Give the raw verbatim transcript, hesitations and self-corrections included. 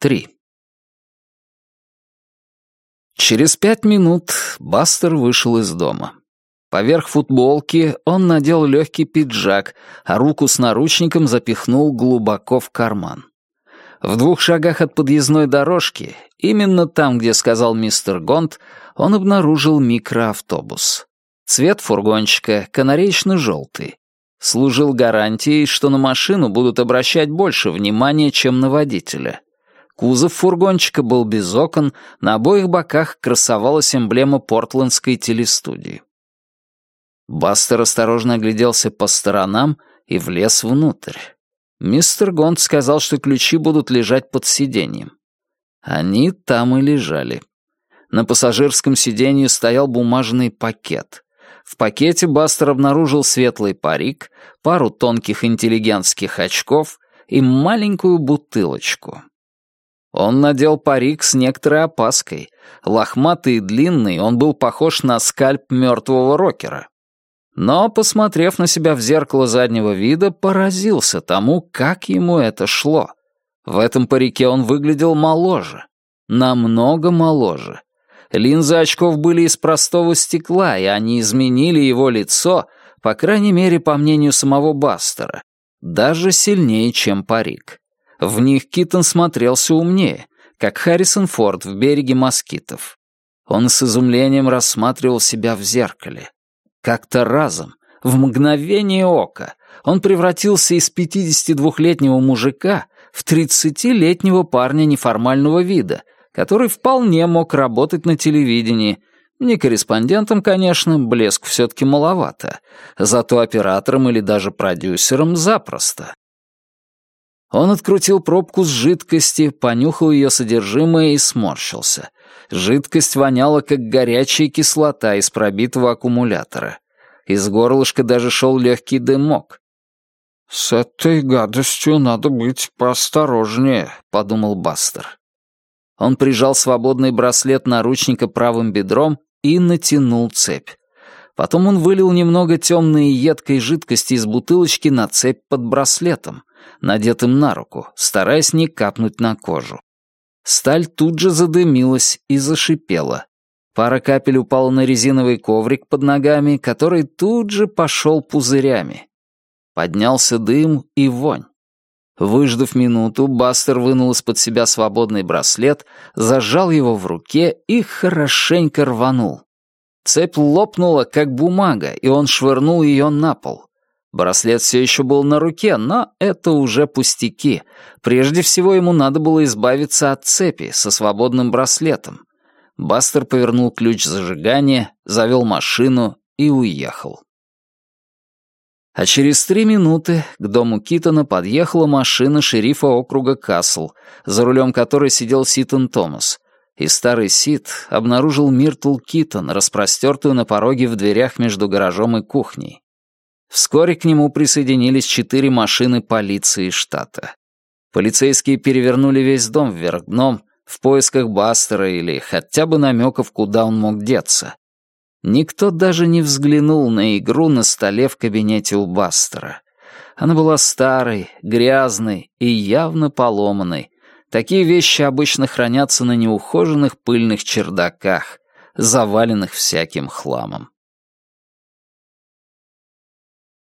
три. Через пять минут Бастер вышел из дома. Поверх футболки он надел легкий пиджак, а руку с наручником запихнул глубоко в карман. В двух шагах от подъездной дорожки, именно там, где сказал мистер Гонт, он обнаружил микроавтобус. Цвет фургончика канареечно-желтый. Служил гарантией, что на машину будут обращать больше внимания, чем на водителя. Кузов фургончика был без окон, на обоих боках красовалась эмблема портландской телестудии. Бастер осторожно огляделся по сторонам и влез внутрь. Мистер Гонт сказал, что ключи будут лежать под сиденьем. Они там и лежали. На пассажирском сиденье стоял бумажный пакет. В пакете Бастер обнаружил светлый парик, пару тонких интеллигентских очков и маленькую бутылочку. Он надел парик с некоторой опаской. Лохматый и длинный, он был похож на скальп мертвого рокера. Но, посмотрев на себя в зеркало заднего вида, поразился тому, как ему это шло. В этом парике он выглядел моложе. Намного моложе. Линзы очков были из простого стекла, и они изменили его лицо, по крайней мере, по мнению самого Бастера, даже сильнее, чем парик. В них Китон смотрелся умнее, как Харрисон Форд в «Береге москитов». Он с изумлением рассматривал себя в зеркале. Как-то разом, в мгновение ока, он превратился из пятидесятидвухлетнего мужика в тридцатилетнего парня неформального вида, который вполне мог работать на телевидении. Не корреспондентом, конечно, блеск все-таки маловато, зато оператором или даже продюсером запросто. Он открутил пробку с жидкости, понюхал ее содержимое и сморщился. Жидкость воняла, как горячая кислота из пробитого аккумулятора. Из горлышка даже шел легкий дымок. «С этой гадостью надо быть поосторожнее», — подумал Бастер. Он прижал свободный браслет наручника правым бедром и натянул цепь. Потом он вылил немного темной и едкой жидкости из бутылочки на цепь под браслетом, надетым на руку, стараясь не капнуть на кожу. Сталь тут же задымилась и зашипела. Пара капель упала на резиновый коврик под ногами, который тут же пошел пузырями. Поднялся дым и вонь. Выждав минуту, Бастер вынул из-под себя свободный браслет, зажал его в руке и хорошенько рванул. Цепь лопнула, как бумага, и он швырнул ее на пол. Браслет все еще был на руке, но это уже пустяки. Прежде всего ему надо было избавиться от цепи со свободным браслетом. Бастер повернул ключ зажигания, завел машину и уехал. А через три минуты к дому Китона подъехала машина шерифа округа Касл, за рулем которой сидел Ситон Томас, и старый Сит обнаружил Миртл Китон, распростертую на пороге в дверях между гаражом и кухней. Вскоре к нему присоединились четыре машины полиции штата. Полицейские перевернули весь дом вверх дном в поисках Бастера или хотя бы намеков, куда он мог деться. Никто даже не взглянул на игру на столе в кабинете у Бастера. Она была старой, грязной и явно поломанной. Такие вещи обычно хранятся на неухоженных пыльных чердаках, заваленных всяким хламом.